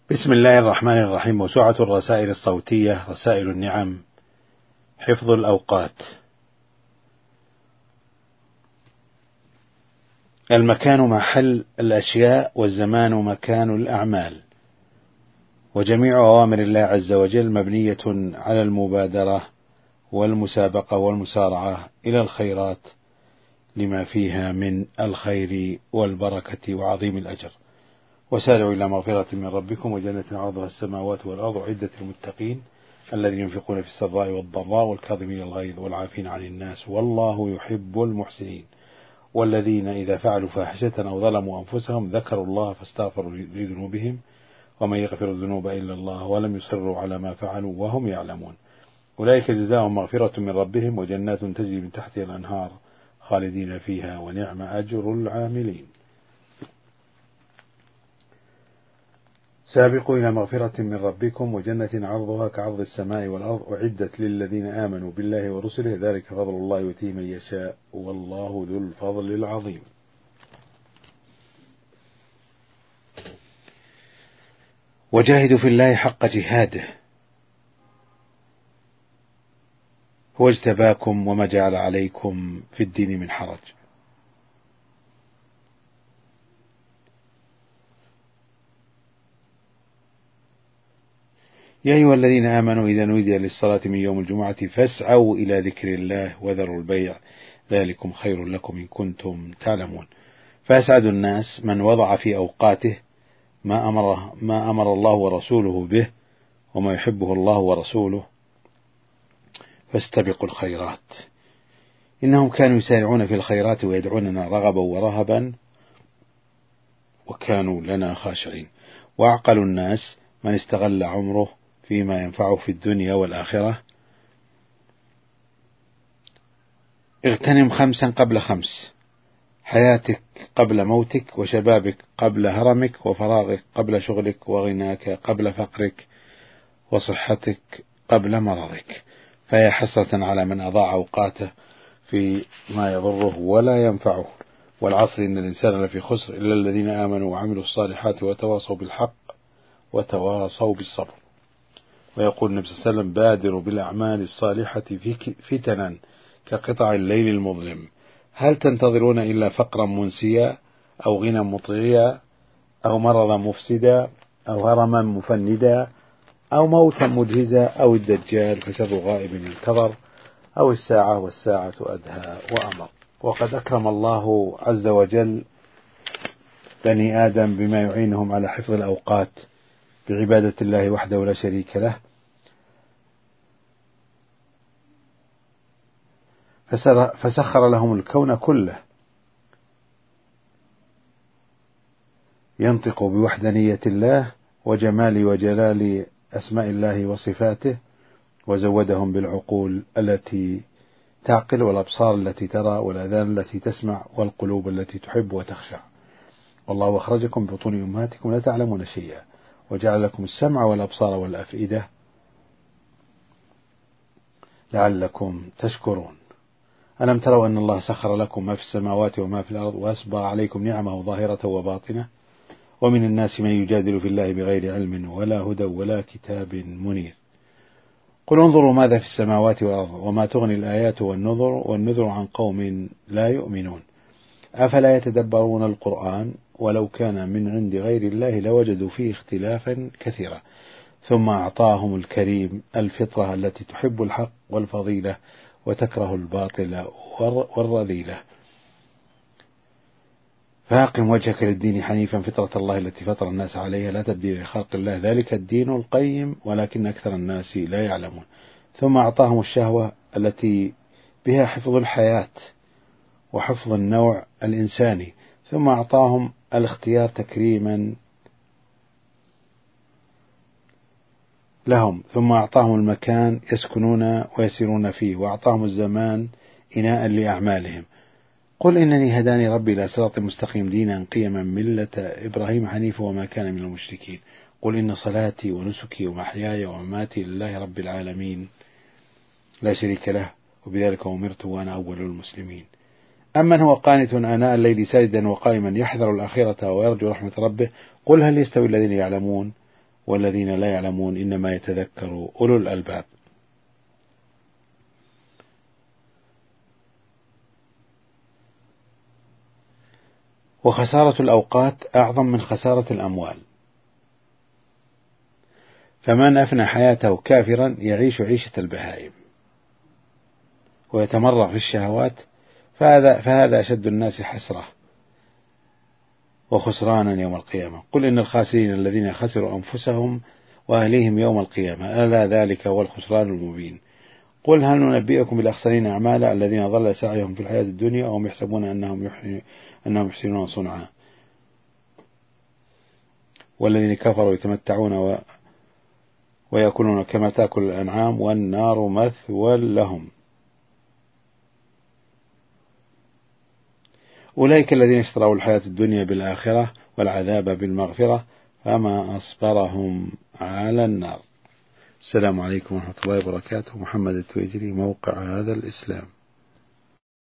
بسم الله الرحمن الرحيم. موسوعة الرسائل الصوتية رسائل النعم. حفظ الأوقات. المكان محل الأشياء، والزمان مكان الأعمال، وجميع أوامر الله عز وجل مبنية على المبادرة والمسابقة والمسارعة إلى الخيرات لما فيها من الخير والبركة وعظيم الأجر. وسارعوا إلى مغفرة من ربكم وجنة عرضها السماوات والأرض عدة المتقين الذين ينفقون في السراء والضراء والكاظمين الغيظ والعافين عن الناس والله يحب المحسنين، والذين إذا فعلوا فاحشة أو ظلموا أنفسهم ذكروا الله فاستغفروا لذنوبهم ومن يغفر الذنوب إلا الله ولم يصروا على ما فعلوا وهم يعلمون أولئك جزاهم مغفرة من ربهم وجنات تجري من تحتها الأنهار خالدين فيها ونعم أجر العاملين. سابقوا إلى مغفرة من ربكم وجنة عرضها كعرض السماء والأرض أعدت للذين آمنوا بالله ورسله ذلك فضل الله يؤتيه من يشاء والله ذو الفضل العظيم. وجاهدوا في الله حق جهاده هو اجتباكم وما جعل عليكم في الدين من حرج. يا أيها الذين آمنوا إذا نودي للصلاة من يوم الجمعة فاسعوا إلى ذكر الله وذروا البيع ذلكم خير لكم إن كنتم تعلمون. فأسعد الناس من وضع في أوقاته ما أمر الله ورسوله به وما يحبه الله ورسوله، فاستبقوا الخيرات إنهم كانوا يسارعون في الخيرات ويدعوننا رغبا ورهبا وكانوا لنا خاشعين. وأعقل الناس من استغل عمره فيما ينفعه في الدنيا والآخرة. اغتنم 5 قبل 5: حياتك قبل موتك، وشبابك قبل هرمك، وفراغك قبل شغلك، وغناك قبل فقرك، وصحتك قبل مرضك. فيا حسرة على من أضاع أوقاته في ما يضره ولا ينفعه. والعصر إن الإنسان لفي خسر إلا الذين آمنوا وعملوا الصالحات وتواصوا بالحق وتواصوا بالصبر. ويقول النبي صلى الله عليه وسلم: بادروا بالأعمال الصالحة فتنا كقطع الليل المظلم. هل تنتظرون إلا فقرا منسيا أو غنى مطغيا أو مرضا مفسدا أو هرما مفندا أو موتا مجهزا أو الدجال فشر غائب ينتظر أو الساعة والساعة أدهى وأمر. وقد أكرم الله عز وجل بني آدم بما يعينهم على حفظ الأوقات بعبادة الله وحده لا شريك له، فسخر لهم الكون كله ينطق بوحدانية الله وجمال وجلال أسماء الله وصفاته، وزودهم بالعقول التي تعقل والأبصار التي ترى والآذان التي تسمع والقلوب التي تحب وتخشع. والله أخرجكم ببطون أمهاتكم لا تعلمون شيئا وجعل لكم السمع والأبصار والأفئدة لعلكم تشكرون. ألم تروا أن الله سخر لكم ما في السماوات وما في الأرض وأسبغ عليكم نعمه ظاهرة وباطنة ومن الناس من يجادل في الله بغير علم ولا هدى ولا كتاب منير. قل انظروا ماذا في السماوات والأرض وما تغني الآيات والنذر عن قوم لا يؤمنون أفلا يتدبرون القرآن ولو كان من عند غير الله لوجدوا فيه اختلافا كثيرا ثم أعطاهم الكريم الفطرة التي تحب الحق والفضيلة وتكره الباطل والرذيلة. فأقم وجهك للدين حنيفا فطرة الله التي فطر الناس عليها لا تبديل لخلق الله ذلك الدين القيم ولكن أكثر الناس لا يعلمون. ثم أعطاهم الشهوة التي بها حفظ الحياة وحفظ النوع الإنساني، ثم أعطاهم الاختيار تكريما لهم، ثم أعطاهم المكان يسكنون ويسيرون فيه، وأعطاهم الزمان إناء لأعمالهم. قل إنني هداني ربي إلى صراط مستقيم دينا قيما ملة إبراهيم حنيفا وما كان من المشركين. قل إن صلاتي ونسكي ومحياي ومماتي لله رب العالمين لا شريك له وبذلك أمرت وأنا أول المسلمين. أمن هو قانت آناء الليل ساجدا وقائما يحذر الآخرة ويرجو رحمة ربه قل هل يستوي الذين يعلمون والذين لا يعلمون إنما يتذكر أولو الألباب. وخسارة الأوقات أعظم من خسارة الأموال، فمن أفنى حياته كافرا يعيش عيشة البهائم ويتمرغ في الشهوات، فهذا أشد الناس حسرة وخسرانا يوم القيامة. قل إن الخاسرين الذين خسروا أنفسهم وأهليهم يوم القيامة، ألا ذلك هو الخسران المبين. قل هل ننبئكم بالأخسرين أعمالا الذين ضل سعيهم في الحياة الدنيا وهم يحسبون أنهم يحسنون صنعا، والذين كفروا يتمتعون ويأكلون كما تأكل الأنعام والنار مثوى لهم. أولئك الذين اشتروا الحياة الدنيا بالآخرة والعذاب بالمغفرة فما أصبرهم على النار. السلام عليكم ورحمة الله وبركاته. محمد التويجري، موقع هذا الإسلام.